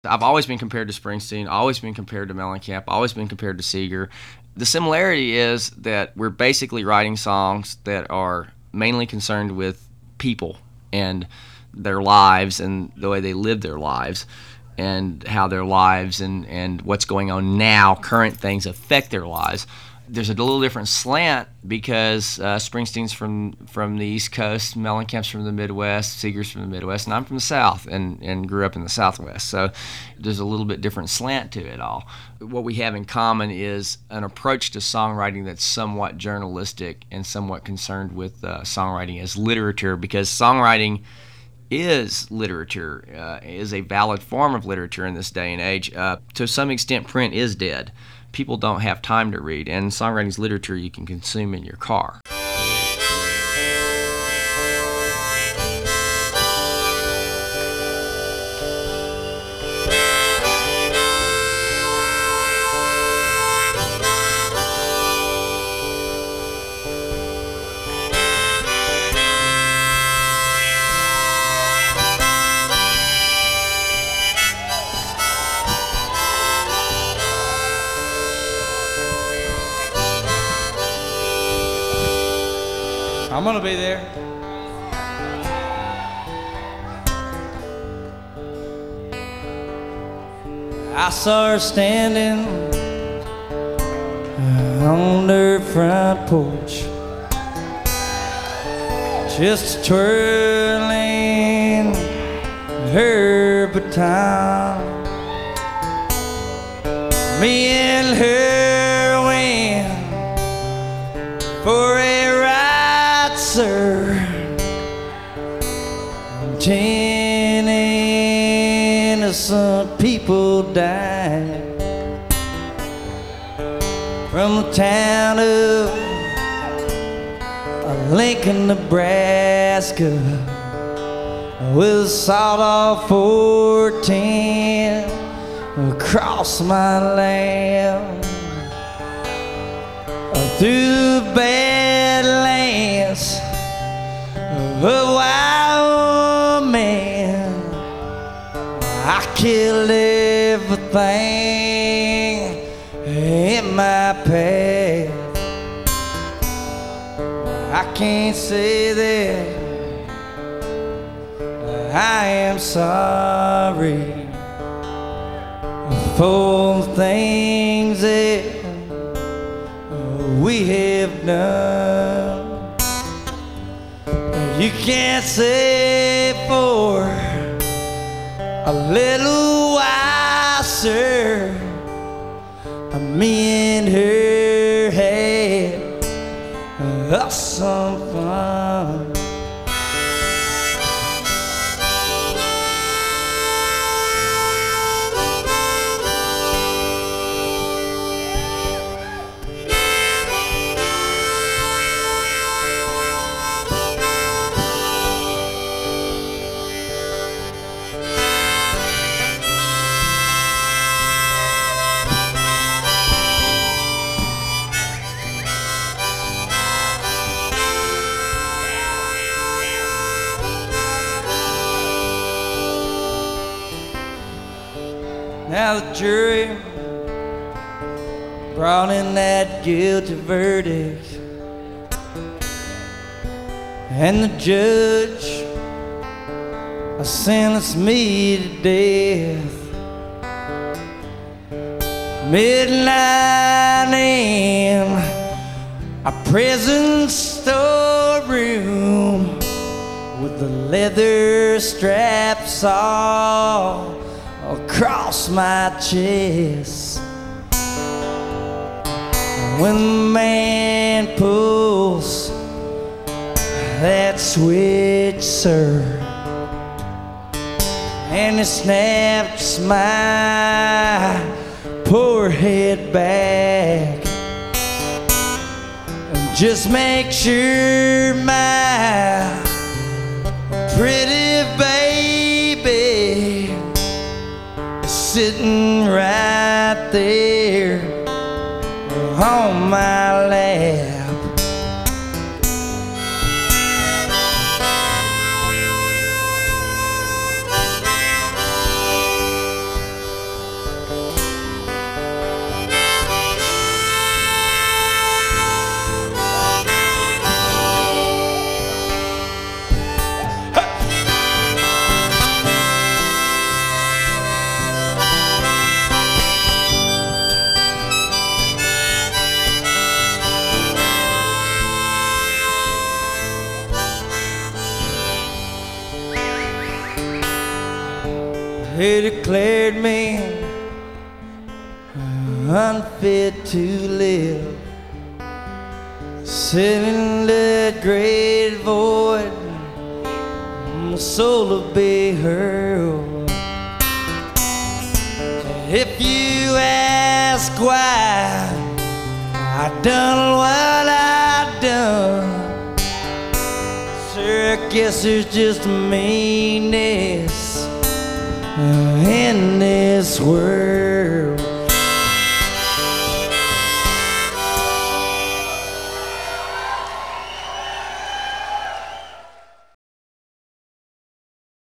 I've always been compared to Springsteen, always been compared to Mellencamp, always been compared to Seeger. The similarity is that we're basically writing songs that are mainly concerned with people and their lives and the way they live their lives and how their lives and what's going on now, current things affect their lives. There's a little different slant because Springsteen's from the East Coast, Mellencamp's from the Midwest, Seeger's from the Midwest, and I'm from the South and grew up in the Southwest. So there's a little bit different slant to it all. What we have in common is an approach to songwriting that's somewhat journalistic and somewhat concerned with songwriting as literature, because songwriting is literature, is a valid form of literature in this day and age. To some extent, print is dead. People don't have time to read, and songwriting's literature you can consume in your car. I'm gonna be there. I saw her standing on her front porch, just twirling her baton. Me and her went for a ride, sir. 10 innocent people died from the town of Lincoln, Nebraska, with a sawed-off 410 across my land, through the badlands of Wyoming. I killed everything in my path. I can't say that I am sorry for the things that we have done. You can't say for a little while, sir, me and her had some fun. Now the jury brought in that guilty verdict, and the judge sentenced me to death. Midnight in a prison storeroom with the leather straps all across my chest. When the man pulls that switch, sir, and he snaps my poor head back, and just make sure my pretty baby sitting right there on my lap. He declared me unfit to live. Sitting in that great void, my soul will be hurled. If you ask why I done what I done, sir, I guess there's just a meanness in this world.